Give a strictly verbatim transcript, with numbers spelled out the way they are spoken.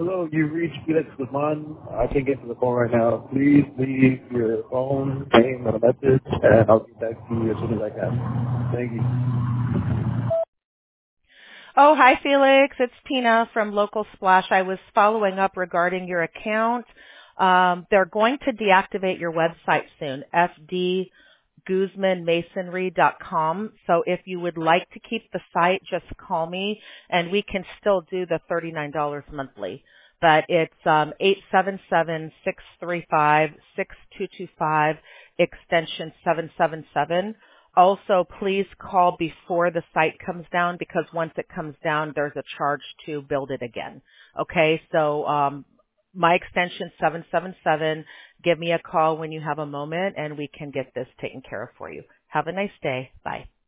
Hello, you reached Felix Guzman. I can't get to the phone right now. Please leave your phone name and a message, and I'll get back to you as soon as I can. Thank you. Oh, hi, Felix. It's Tina from Local Splash. I was following up regarding your account. Um, they're going to deactivate your website soon, f d guzman masonry dot com. So if you would like to keep the site, just call me, and we can still do the thirty-nine dollars monthly. But it's um, eight seven seven, six three five, six two two five, extension seven seven seven. Also, please call before the site comes down, because once it comes down, there's a charge to build it again. Okay, so um, my extension seven seven seven. Give me a call when you have a moment, and we can get this taken care of for you. Have a nice day. Bye.